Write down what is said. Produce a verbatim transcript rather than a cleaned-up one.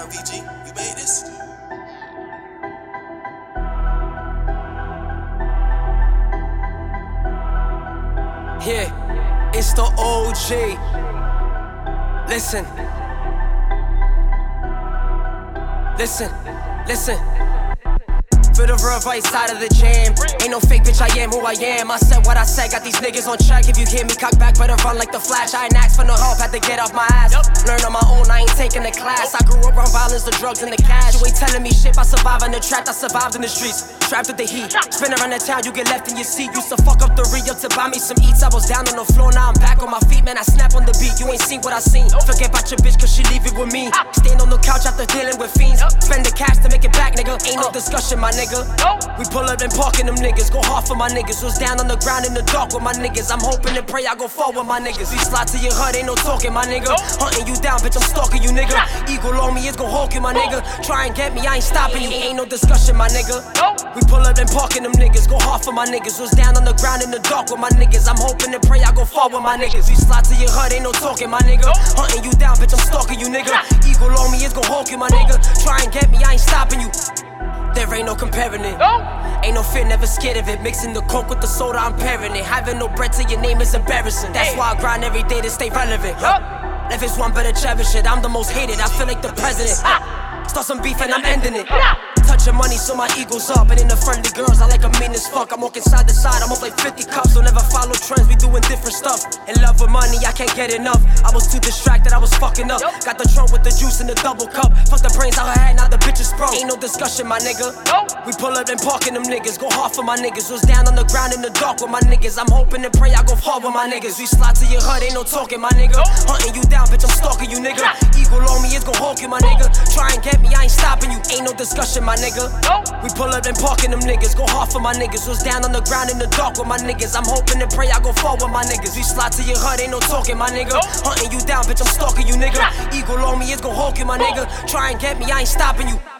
V G, you made this? Yeah, it's the O G. Listen. Listen, listen. For the real right side of the jam. Ain't no fake bitch, I am who I am. I said what I said, got these niggas on check. If you hear me cock back, better run like the Flash. I ain't asked for no help, had to get off my ass. Learn on my own, I ain't taking a class. I grew up around violence, the drugs, and the cash. You ain't telling me shit, I survive in the trap, I survived in the streets. Trapped with the heat, spin around the town, you get left in your seat. Used to fuck up the re-up to buy me some eats. I was down on the floor, now I'm back on my feet. Man, I snap on the beat, you ain't seen what I seen. Forget about your bitch, cause she leave it with me. Stand on the couch after dealing with fiends. Spend the cash to make it back, nigga. Ain't no discussion, my nigga. We pull up and park in them niggas. Go hard for my niggas. Was down on the ground in the dark with my niggas. I'm hoping and pray I go far with my niggas. We slide to your hood, ain't no talking, my nigga. Hunting you down, bitch, I'm stalking you, nigga. Eagle on me, it's gon' hawk you, my nigga. Try and get me, I ain't stopping you. Ain't no discussion, my nigga. We pull up and park in them niggas. Go hard for my niggas. Was down on the ground in the dark with my niggas. I'm hoping and pray I go far with my niggas. We slide to your hood, ain't no talking, my nigga. Hunting you down, bitch, I'm stalking you, nigga. Eagle on me, it's gon' hawk you, my nigga. Try and get me, I ain't stopping you. There ain't no comparing it. Ain't no fear, never scared of it. Mixing the coke with the soda, I'm pairing it. Having no bread to your name is embarrassing. That's why I grind every day to stay relevant. Huh? If it's one, better cherish it. I'm the most hated, I feel like the president. Start some beef and I'm ending it. Touching money so my ego's up. And in the friendly girls, I like a mean as fuck. I'm walking side to side, I'm up like fifty cups. Don't ever follow trends, we doing different stuff. In love with money, I can't get enough. I was too distracted, I was fucking up. Got the trunk with the juice in the double cup. Fuck the brains out her head, now the bitch is sprung. Ain't no discussion, my nigga. We pull up and park in them niggas. Go hard for my niggas. Was down on the ground in the dark with my niggas. I'm hoping and pray I go far with my niggas. We slide to your hood, ain't no talking, my nigga. Hunting you down, bitch, I'm stalking you, nigga. Eagle on me, it's gon' hawk you, my nigga. Try and get me, I ain't stopping you. Ain't no discussion, my nigga. We pull up and park in them niggas. Go hard for my niggas. Was down on the ground in the dark with my niggas. I'm hoping and pray I go far with my niggas. We slide to your hood, ain't no talking, my nigga. Hunting you down, bitch, I'm stalking you, nigga. Eagle on me, it's gon' hawk you, my nigga. Try and get me, I ain't stopping you.